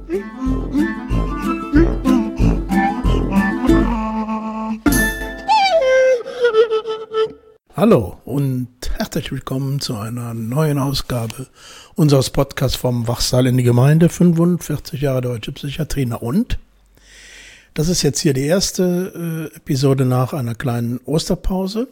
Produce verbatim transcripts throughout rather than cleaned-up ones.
Hallo und herzlich willkommen zu einer neuen Ausgabe unseres Podcasts vom Wachsaal in die Gemeinde, fünfundvierzig Jahre Deutsche Psychiatrie. Na und? Das ist jetzt hier die erste äh, Episode nach einer kleinen Osterpause.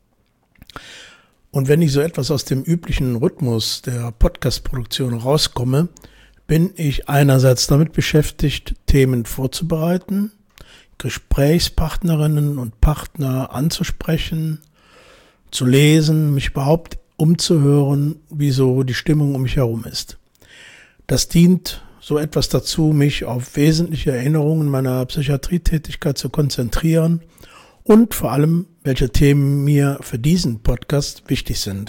Und wenn ich so etwas aus dem üblichen Rhythmus der Podcast-Produktion rauskomme, bin ich einerseits damit beschäftigt, Themen vorzubereiten, Gesprächspartnerinnen und Partner anzusprechen, zu lesen, mich überhaupt umzuhören, wie so die Stimmung um mich herum ist. Das dient so etwas dazu, mich auf wesentliche Erinnerungen meiner Psychiatrietätigkeit zu konzentrieren und vor allem, welche Themen mir für diesen Podcast wichtig sind.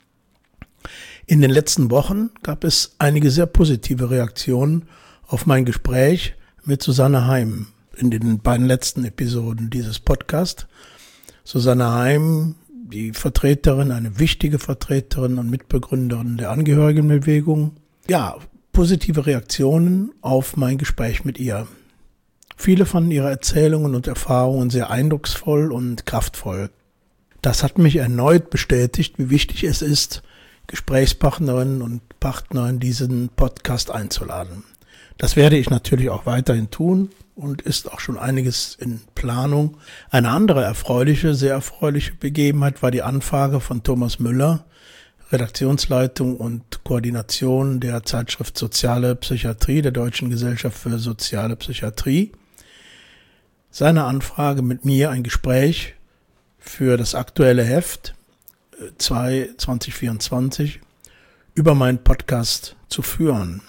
In den letzten Wochen gab es einige sehr positive Reaktionen auf mein Gespräch mit Susanne Heim in den beiden letzten Episoden dieses Podcasts. Susanne Heim, die Vertreterin, eine wichtige Vertreterin und Mitbegründerin der Angehörigenbewegung. Ja, positive Reaktionen auf mein Gespräch mit ihr. Viele fanden ihre Erzählungen und Erfahrungen sehr eindrucksvoll und kraftvoll. Das hat mich erneut bestätigt, wie wichtig es ist, Gesprächspartnerinnen und Partner in diesen Podcast einzuladen. Das werde ich natürlich auch weiterhin tun und ist auch schon einiges in Planung. Eine andere erfreuliche, sehr erfreuliche Begebenheit war die Anfrage von Thomas Müller, Redaktionsleitung und Koordination der Zeitschrift Soziale Psychiatrie der Deutschen Gesellschaft für Soziale Psychiatrie. Seine Anfrage mit mir ein Gespräch für das aktuelle Heft zwei zwanzig vierundzwanzig über meinen Podcast zu führen.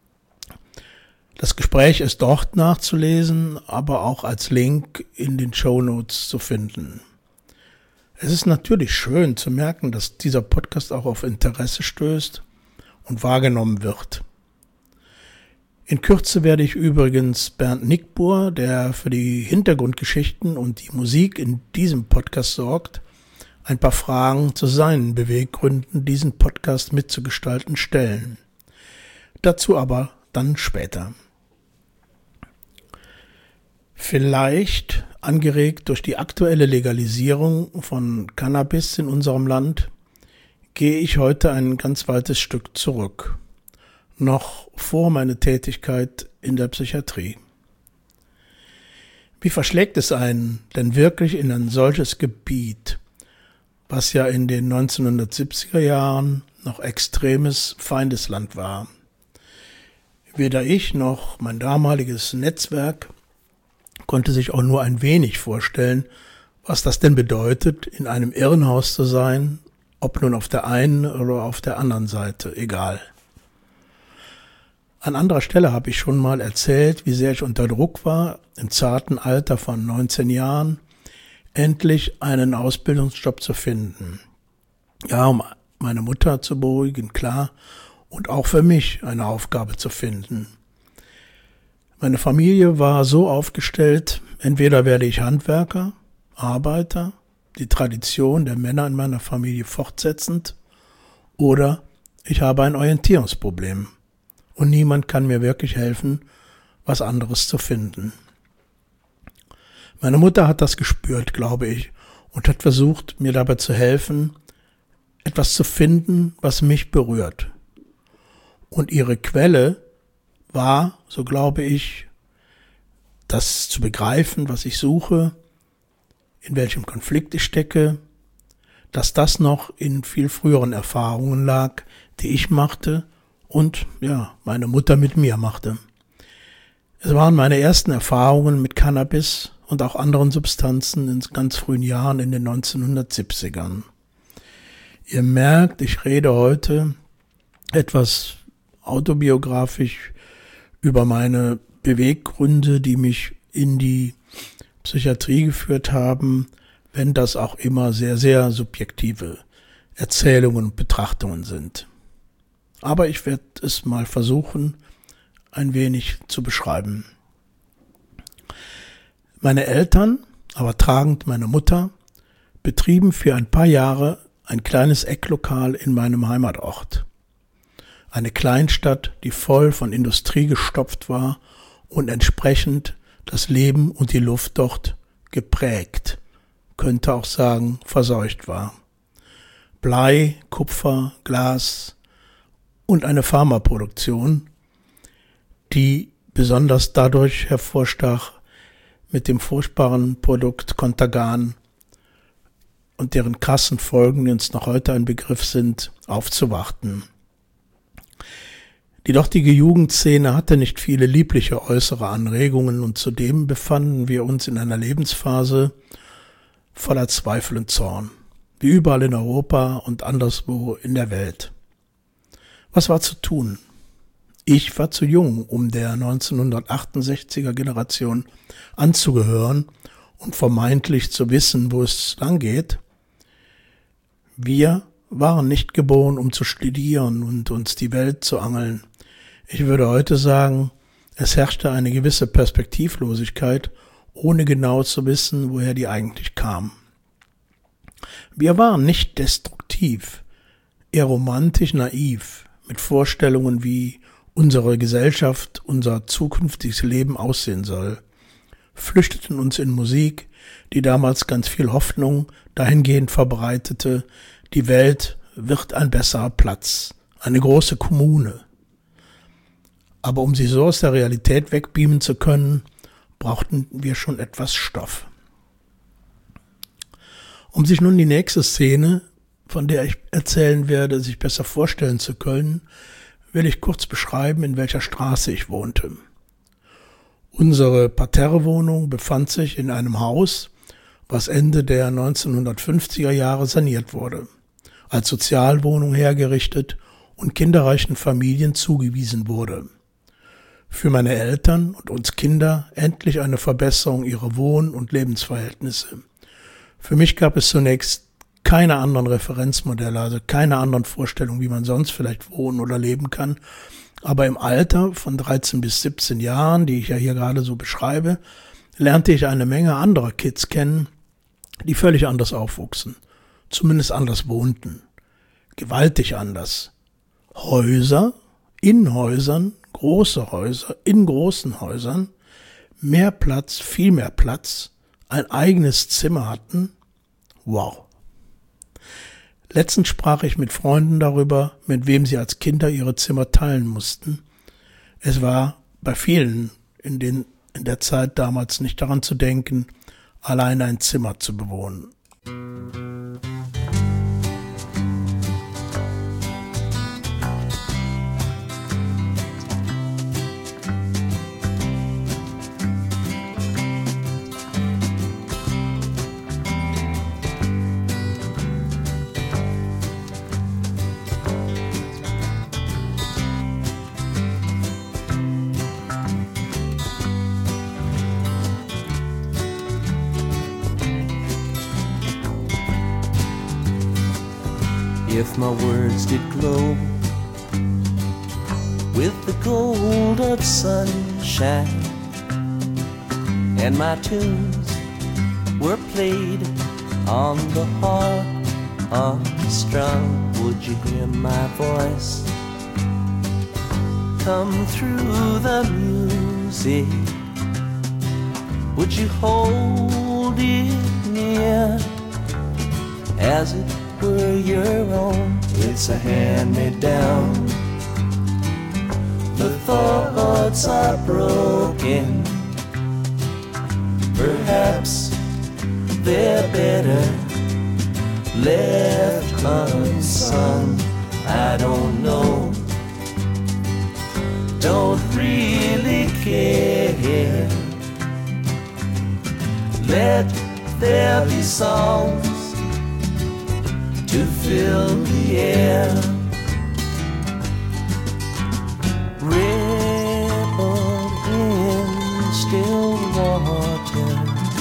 Das Gespräch ist dort nachzulesen, aber auch als Link in den Shownotes zu finden. Es ist natürlich schön zu merken, dass dieser Podcast auch auf Interesse stößt und wahrgenommen wird. In Kürze werde ich übrigens Bernd Nickbohr, der für die Hintergrundgeschichten und die Musik in diesem Podcast sorgt, ein paar Fragen zu seinen Beweggründen, diesen Podcast mitzugestalten, stellen. Dazu aber dann später. Vielleicht, angeregt durch die aktuelle Legalisierung von Cannabis in unserem Land, gehe ich heute ein ganz weites Stück zurück, noch vor meiner Tätigkeit in der Psychiatrie. Wie verschlägt es einen denn wirklich in ein solches Gebiet, was ja in den neunzehnhundertsiebziger Jahren noch extremes Feindesland war? Weder ich noch mein damaliges Netzwerk konnte sich auch nur ein wenig vorstellen, was das denn bedeutet, in einem Irrenhaus zu sein, ob nun auf der einen oder auf der anderen Seite, egal. An anderer Stelle habe ich schon mal erzählt, wie sehr ich unter Druck war, im zarten Alter von neunzehn Jahren endlich einen Ausbildungsjob zu finden. Ja, um meine Mutter zu beruhigen, klar, und auch für mich eine Aufgabe zu finden. Meine Familie war so aufgestellt, entweder werde ich Handwerker, Arbeiter, die Tradition der Männer in meiner Familie fortsetzend, oder ich habe ein Orientierungsproblem und niemand kann mir wirklich helfen, was anderes zu finden. Meine Mutter hat das gespürt, glaube ich, und hat versucht, mir dabei zu helfen, etwas zu finden, was mich berührt. Und ihre Quelle war, so glaube ich, das zu begreifen, was ich suche, in welchem Konflikt ich stecke, dass das noch in viel früheren Erfahrungen lag, die ich machte und ja, meine Mutter mit mir machte. Es waren meine ersten Erfahrungen mit Cannabis und auch anderen Substanzen in ganz frühen Jahren in den neunzehnhundertsiebzigern. Ihr merkt, ich rede heute etwas autobiografisch über meine Beweggründe, die mich in die Psychiatrie geführt haben, wenn das auch immer sehr, sehr subjektive Erzählungen und Betrachtungen sind. Aber ich werde es mal versuchen, ein wenig zu beschreiben. Meine Eltern, aber tragend meine Mutter, betrieben für ein paar Jahre ein kleines Ecklokal in meinem Heimatort. Eine Kleinstadt, die voll von Industrie gestopft war und entsprechend das Leben und die Luft dort geprägt, könnte auch sagen, verseucht war. Blei, Kupfer, Glas und eine Pharmaproduktion, die besonders dadurch hervorstach mit dem furchtbaren Produkt Contagan und deren krassen Folgen, die uns noch heute ein Begriff sind, aufzuwarten. Die dortige Jugendszene hatte nicht viele liebliche äußere Anregungen und zudem befanden wir uns in einer Lebensphase voller Zweifel und Zorn, wie überall in Europa und anderswo in der Welt. Was war zu tun? Ich war zu jung, um der neunzehnhundertachtundsechziger Generation anzugehören und vermeintlich zu wissen, wo es lang geht. Wir waren nicht geboren, um zu studieren und uns die Welt zu angeln. Ich würde heute sagen, es herrschte eine gewisse Perspektivlosigkeit, ohne genau zu wissen, woher die eigentlich kam. Wir waren nicht destruktiv, eher romantisch naiv, mit Vorstellungen, wie unsere Gesellschaft, unser zukünftiges Leben aussehen soll, flüchteten uns in Musik, die damals ganz viel Hoffnung dahingehend verbreitete, die Welt wird ein besserer Platz, eine große Kommune. Aber um sie so aus der Realität wegbeamen zu können, brauchten wir schon etwas Stoff. Um sich nun die nächste Szene, von der ich erzählen werde, sich besser vorstellen zu können, will ich kurz beschreiben, in welcher Straße ich wohnte. Unsere Parterrewohnung befand sich in einem Haus, was Ende der neunzehnhundertfünfziger Jahre saniert wurde, als Sozialwohnung hergerichtet und kinderreichen Familien zugewiesen wurde. Für meine Eltern und uns Kinder endlich eine Verbesserung ihrer Wohn- und Lebensverhältnisse. Für mich gab es zunächst keine anderen Referenzmodelle, also keine anderen Vorstellungen, wie man sonst vielleicht wohnen oder leben kann. Aber im Alter von dreizehn bis siebzehn Jahren, die ich ja hier gerade so beschreibe, lernte ich eine Menge anderer Kids kennen, die völlig anders aufwuchsen, zumindest anders wohnten, gewaltig anders. Häuser in Häusern, große Häuser in großen Häusern, mehr Platz, viel mehr Platz, ein eigenes Zimmer hatten. Wow. Letztens sprach ich mit Freunden darüber, mit wem sie als Kinder ihre Zimmer teilen mussten. Es war bei vielen in, den, in der Zeit damals nicht daran zu denken, alleine ein Zimmer zu bewohnen. If my words did glow with the gold of sunshine, and my tunes were played on the harp unstrung, would you hear my voice come through the music? Would you hold it near as it were your own? It's a hand-me-down. The thoughts are broken. Perhaps they're better left unsung. I don't know. Don't really care. Let there be songs to fill the air. Ripple in still water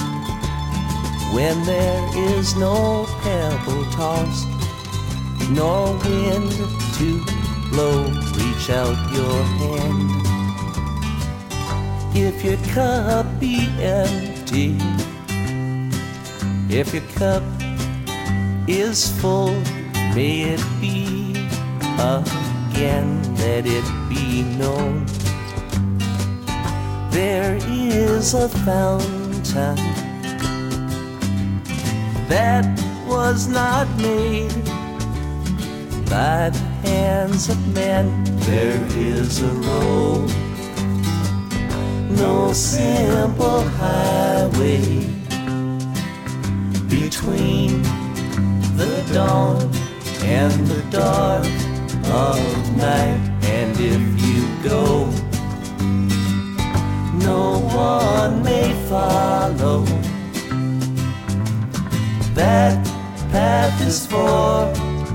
when there is no pebble tossed, nor wind to blow. Reach out your hand. If your cup be empty, if your cup is full, may it be again. again, let it be known. There is a fountain that was not made by the hands of men. There is a road, no simple highway between the dawn and the dark of night. And if you go, no one may follow. That path is for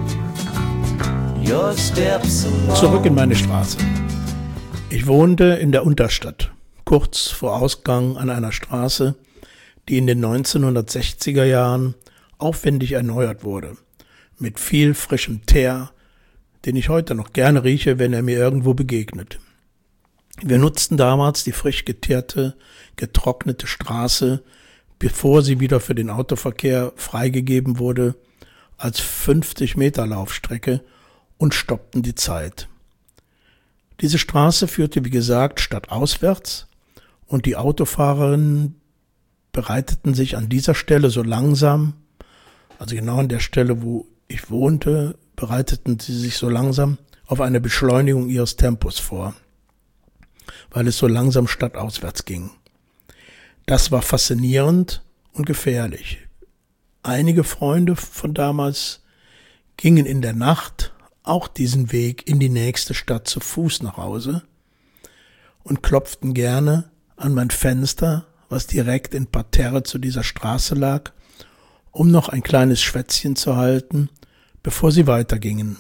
your steps alone. Zurück in meine Straße. Ich wohnte in der Unterstadt, kurz vor Ausgang an einer Straße, die in den neunzehnhundertsechziger Jahren aufwendig erneuert wurde, mit viel frischem Teer, den ich heute noch gerne rieche, wenn er mir irgendwo begegnet. Wir nutzten damals die frisch geteerte, getrocknete Straße, bevor sie wieder für den Autoverkehr freigegeben wurde, als fünfzig Meter Laufstrecke und stoppten die Zeit. Diese Straße führte, wie gesagt, stadtauswärts und die Autofahrerinnen bereiteten sich an dieser Stelle so langsam, also genau an der Stelle, wo ich wohnte, bereiteten sie sich so langsam auf eine Beschleunigung ihres Tempos vor, weil es so langsam stadtauswärts ging. Das war faszinierend und gefährlich. Einige Freunde von damals gingen in der Nacht auch diesen Weg in die nächste Stadt zu Fuß nach Hause und klopften gerne an mein Fenster, was direkt in Parterre zu dieser Straße lag, um noch ein kleines Schwätzchen zu halten, bevor sie weitergingen.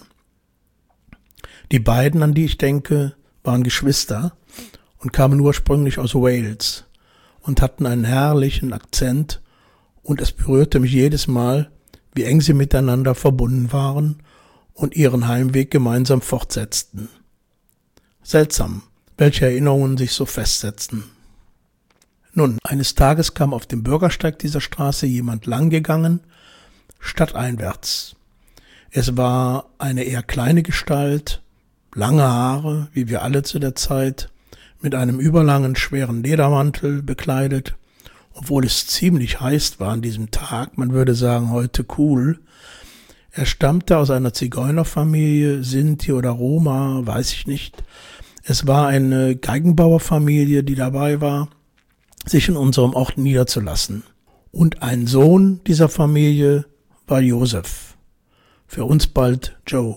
Die beiden, an die ich denke, waren Geschwister und kamen ursprünglich aus Wales und hatten einen herrlichen Akzent, und es berührte mich jedes Mal, wie eng sie miteinander verbunden waren und ihren Heimweg gemeinsam fortsetzten. Seltsam, welche Erinnerungen sich so festsetzten. Nun, eines Tages kam auf dem Bürgersteig dieser Straße jemand langgegangen, stadteinwärts. Es war eine eher kleine Gestalt, lange Haare, wie wir alle zu der Zeit, mit einem überlangen, schweren Ledermantel bekleidet, obwohl es ziemlich heiß war an diesem Tag, man würde sagen heute cool. Er stammte aus einer Zigeunerfamilie, Sinti oder Roma, weiß ich nicht. Es war eine Geigenbauerfamilie, die dabei war, sich in unserem Ort niederzulassen. Und ein Sohn dieser Familie war Josef, für uns bald Joe.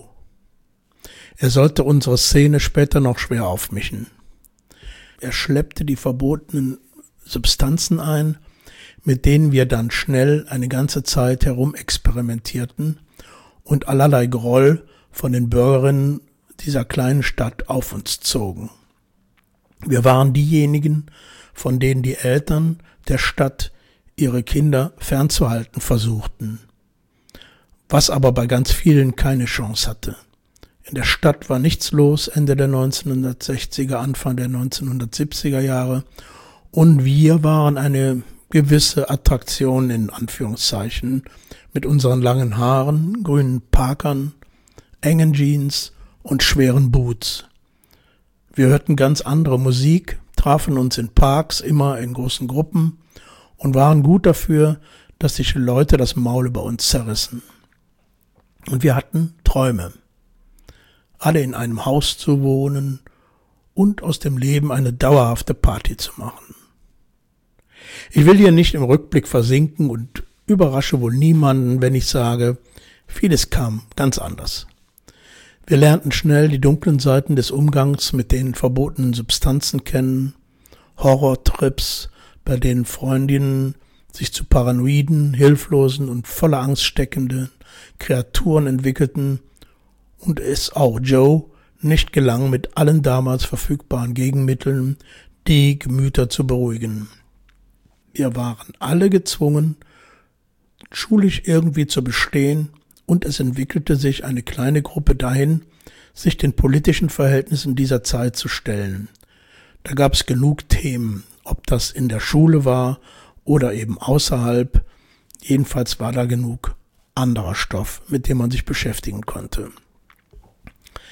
Er sollte unsere Szene später noch schwer aufmischen. Er schleppte die verbotenen Substanzen ein, mit denen wir dann schnell eine ganze Zeit herumexperimentierten und allerlei Groll von den Bürgerinnen dieser kleinen Stadt auf uns zogen. Wir waren diejenigen, von denen die Eltern der Stadt ihre Kinder fernzuhalten versuchten, was aber bei ganz vielen keine Chance hatte. In der Stadt war nichts los, Ende der neunzehnhundertsechziger, Anfang der neunzehnhundertsiebziger Jahre, und wir waren eine gewisse Attraktion in Anführungszeichen mit unseren langen Haaren, grünen Parkern, engen Jeans und schweren Boots. Wir hörten ganz andere Musik, trafen uns in Parks, immer in großen Gruppen, und waren gut dafür, dass sich die Leute das Maul über uns zerrissen. Und wir hatten Träume, alle in einem Haus zu wohnen und aus dem Leben eine dauerhafte Party zu machen. Ich will hier nicht im Rückblick versinken und überrasche wohl niemanden, wenn ich sage, vieles kam ganz anders. Wir lernten schnell die dunklen Seiten des Umgangs mit den verbotenen Substanzen kennen, Horrortrips, bei denen Freundinnen sich zu paranoiden, hilflosen und voller Angst steckenden Kreaturen entwickelten und es auch Joe nicht gelang, mit allen damals verfügbaren Gegenmitteln die Gemüter zu beruhigen. Wir waren alle gezwungen, schulisch irgendwie zu bestehen, und es entwickelte sich eine kleine Gruppe dahin, sich den politischen Verhältnissen dieser Zeit zu stellen. Da gab es genug Themen, ob das in der Schule war oder eben außerhalb. Jedenfalls war da genug anderer Stoff, mit dem man sich beschäftigen konnte.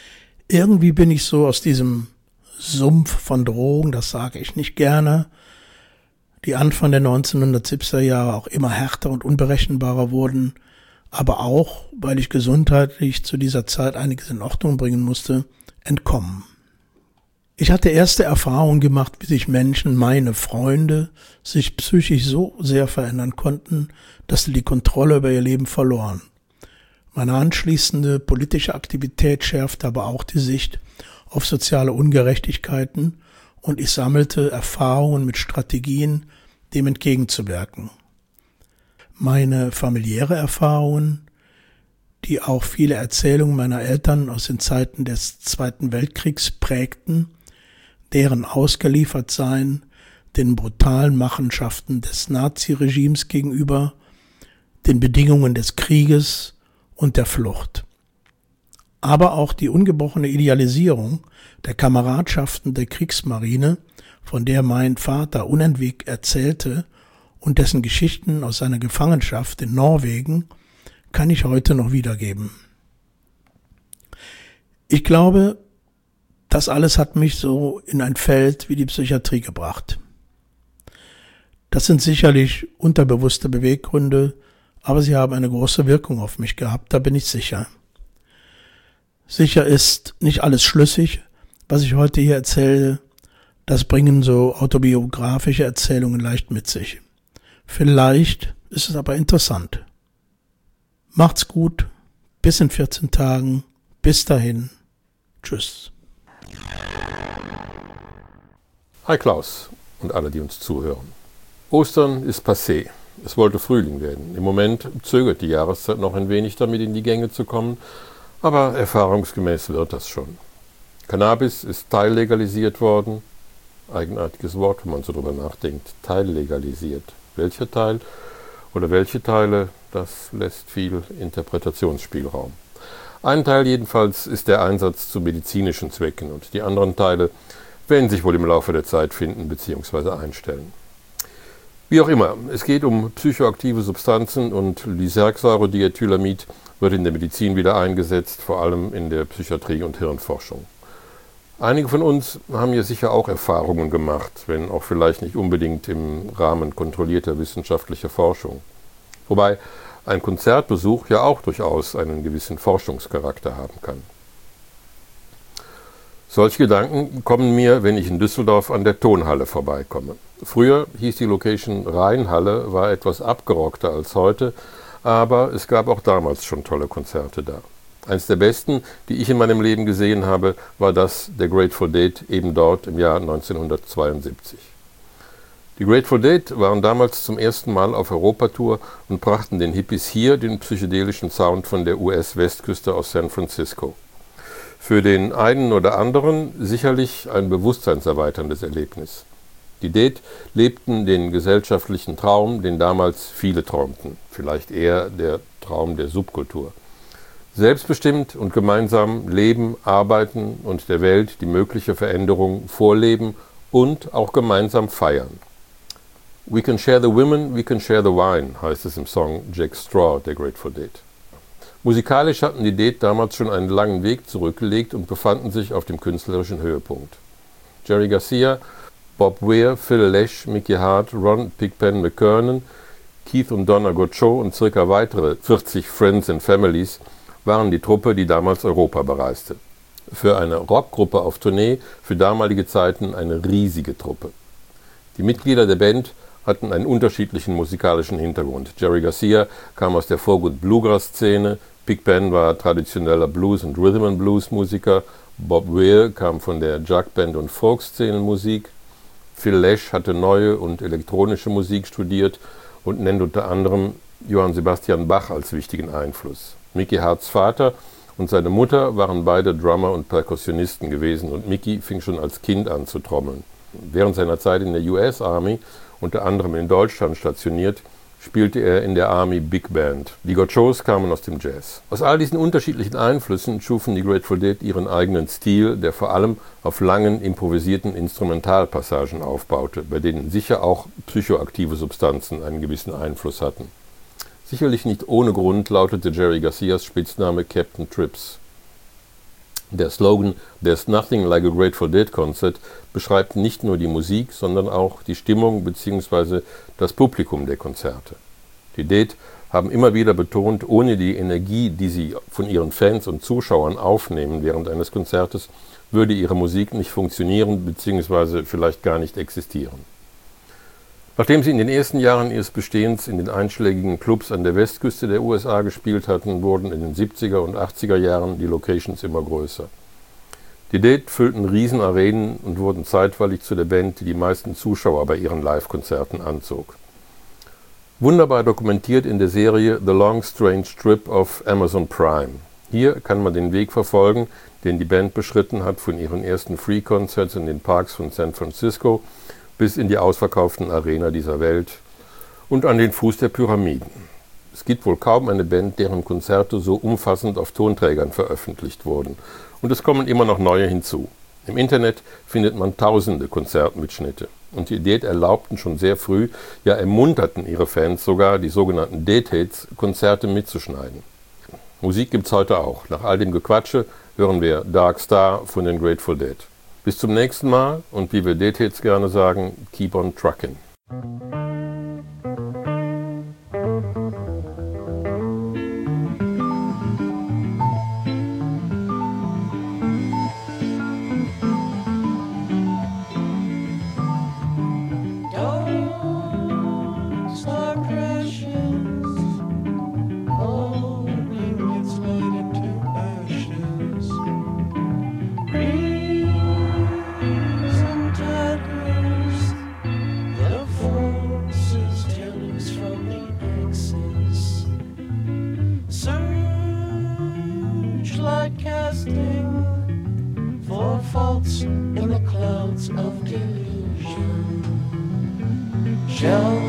Irgendwie bin ich so aus diesem Sumpf von Drogen, das sage ich nicht gerne, die Anfang der neunzehnhundertsiebziger Jahre auch immer härter und unberechenbarer wurden, aber auch, weil ich gesundheitlich zu dieser Zeit einiges in Ordnung bringen musste, entkommen. Ich hatte erste Erfahrungen gemacht, wie sich Menschen, meine Freunde, sich psychisch so sehr verändern konnten, dass sie die Kontrolle über ihr Leben verloren. Meine anschließende politische Aktivität schärfte aber auch die Sicht auf soziale Ungerechtigkeiten und ich sammelte Erfahrungen mit Strategien, dem entgegenzuwirken. Meine familiäre Erfahrungen, die auch viele Erzählungen meiner Eltern aus den Zeiten des Zweiten Weltkriegs prägten, deren Ausgeliefertsein den brutalen Machenschaften des Naziregimes gegenüber, den Bedingungen des Krieges und der Flucht. Aber auch die ungebrochene Idealisierung der Kameradschaften der Kriegsmarine, von der mein Vater unentwegt erzählte und dessen Geschichten aus seiner Gefangenschaft in Norwegen, kann ich heute noch wiedergeben. Ich glaube, das alles hat mich so in ein Feld wie die Psychiatrie gebracht. Das sind sicherlich unterbewusste Beweggründe, aber sie haben eine große Wirkung auf mich gehabt, da bin ich sicher. Sicher ist nicht alles schlüssig, was ich heute hier erzähle, das bringen so autobiografische Erzählungen leicht mit sich. Vielleicht ist es aber interessant. Macht's gut, bis in vierzehn Tagen, bis dahin, tschüss. Hi Klaus und alle, die uns zuhören. Ostern ist passé. Es wollte Frühling werden. Im Moment zögert die Jahreszeit noch ein wenig damit, in die Gänge zu kommen, aber erfahrungsgemäß wird das schon. Cannabis ist teillegalisiert worden. Eigenartiges Wort, wenn man so drüber nachdenkt. Teillegalisiert. Welcher Teil oder welche Teile, das lässt viel Interpretationsspielraum. Ein Teil jedenfalls ist der Einsatz zu medizinischen Zwecken und die anderen Teile werden sich wohl im Laufe der Zeit finden bzw. einstellen. Wie auch immer, es geht um psychoaktive Substanzen und Lysergsäure-Diethylamid wird in der Medizin wieder eingesetzt, vor allem in der Psychiatrie und Hirnforschung. Einige von uns haben hier sicher auch Erfahrungen gemacht, wenn auch vielleicht nicht unbedingt im Rahmen kontrollierter wissenschaftlicher Forschung. Wobei ein Konzertbesuch ja auch durchaus einen gewissen Forschungscharakter haben kann. Solche Gedanken kommen mir, wenn ich in Düsseldorf an der Tonhalle vorbeikomme. Früher hieß die Location Rheinhalle, war etwas abgerockter als heute, aber es gab auch damals schon tolle Konzerte da. Eins der besten, die ich in meinem Leben gesehen habe, war das der Grateful Dead eben dort im Jahr neunzehnhundertzweiundsiebzig. Die Grateful Dead waren damals zum ersten Mal auf Europatour und brachten den Hippies hier den psychedelischen Sound von der U S-Westküste aus San Francisco. Für den einen oder anderen sicherlich ein bewusstseinserweiterndes Erlebnis. Die Dead lebten den gesellschaftlichen Traum, den damals viele träumten, vielleicht eher der Traum der Subkultur. Selbstbestimmt und gemeinsam leben, arbeiten und der Welt die mögliche Veränderung vorleben und auch gemeinsam feiern. We can share the women, we can share the wine, heißt es im Song Jack Straw der Grateful Dead. Musikalisch hatten die Dead damals schon einen langen Weg zurückgelegt und befanden sich auf dem künstlerischen Höhepunkt. Jerry Garcia, Bob Weir, Phil Lesh, Mickey Hart, Ron Pigpen McKernan, Keith und Donna Gottschalk und circa weitere vierzig Friends and Families waren die Truppe, die damals Europa bereiste. Für eine Rockgruppe auf Tournee, für damalige Zeiten eine riesige Truppe. Die Mitglieder der Band hatten einen unterschiedlichen musikalischen Hintergrund. Jerry Garcia kam aus der Vorgut Bluegrass-Szene, Pigpen war traditioneller Blues- und Rhythm-and-Blues-Musiker, Bob Weir kam von der Jugband- und Folk-Szenenmusik, Phil Lesh hatte neue und elektronische Musik studiert und nennt unter anderem Johann Sebastian Bach als wichtigen Einfluss. Mickey Harts Vater und seine Mutter waren beide Drummer und Perkussionisten gewesen und Mickey fing schon als Kind an zu trommeln. Während seiner Zeit in der U S Army, unter anderem in Deutschland stationiert, spielte er in der Army Big Band. Die Gotchos kamen aus dem Jazz. Aus all diesen unterschiedlichen Einflüssen schufen die Grateful Dead ihren eigenen Stil, der vor allem auf langen, improvisierten Instrumentalpassagen aufbaute, bei denen sicher auch psychoaktive Substanzen einen gewissen Einfluss hatten. Sicherlich nicht ohne Grund lautete Jerry Garcias Spitzname Captain Trips. Der Slogan "There's nothing like a Grateful Dead Concert" beschreibt nicht nur die Musik, sondern auch die Stimmung bzw. das Publikum der Konzerte. Die Dead haben immer wieder betont, ohne die Energie, die sie von ihren Fans und Zuschauern aufnehmen während eines Konzertes, würde ihre Musik nicht funktionieren bzw. vielleicht gar nicht existieren. Nachdem sie in den ersten Jahren ihres Bestehens in den einschlägigen Clubs an der Westküste der U S A gespielt hatten, wurden in den siebziger und achtziger Jahren die Locations immer größer. Die Dead füllten Riesenarenen und wurden zeitweilig zu der Band, die die meisten Zuschauer bei ihren Live-Konzerten anzog. Wunderbar dokumentiert in der Serie The Long Strange Trip auf Amazon Prime. Hier kann man den Weg verfolgen, den die Band beschritten hat von ihren ersten Free-Concerts in den Parks von San Francisco bis in die ausverkauften Arena dieser Welt und an den Fuß der Pyramiden. Es gibt wohl kaum eine Band, deren Konzerte so umfassend auf Tonträgern veröffentlicht wurden. Und es kommen immer noch neue hinzu. Im Internet findet man tausende Konzertmitschnitte. Und die Dead erlaubten schon sehr früh, ja ermunterten ihre Fans sogar, die sogenannten Deadheads, Konzerte mitzuschneiden. Musik gibt's heute auch. Nach all dem Gequatsche hören wir Dark Star von den Grateful Dead. Bis zum nächsten Mal und wie wir Deadheads gerne sagen, keep on trucking. In the clouds of delusion, shall